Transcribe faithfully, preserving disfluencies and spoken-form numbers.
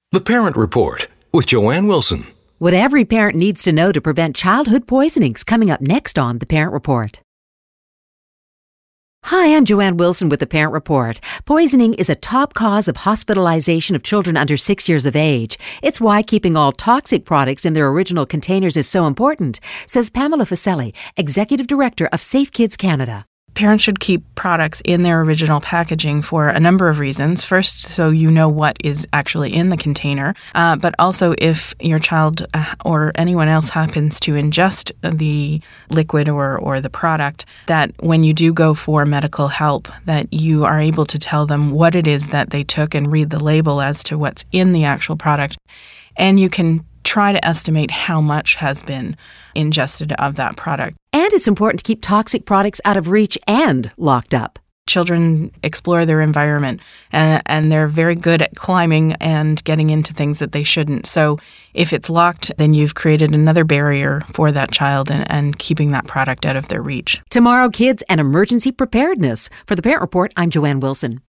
The Parent Report with Joanne Wilson. What every parent needs to know to prevent childhood poisonings, coming up next on The Parent Report. Hi, I'm Joanne Wilson with The Parent Report. Poisoning is a top cause of hospitalization of children under six years of age. It's why keeping all toxic products in their original containers is so important, says Pamela Facelli, Executive Director of Safe Kids Canada. Parents should keep products in their original packaging for a number of reasons. First, so you know what is actually in the container, uh, but also if your child uh, or anyone else happens to ingest the liquid or, or the product, that when you do go for medical help, that you are able to tell them what it is that they took and read the label as to what's in the actual product. And you can try to estimate how much has been ingested of that product. And it's important to keep toxic products out of reach and locked up. Children explore their environment, uh, and they're very good at climbing and getting into things that they shouldn't. So if it's locked, then you've created another barrier for that child and, and keeping that product out of their reach. Tomorrow, kids and emergency preparedness. For The Parent Report, I'm Joanne Wilson.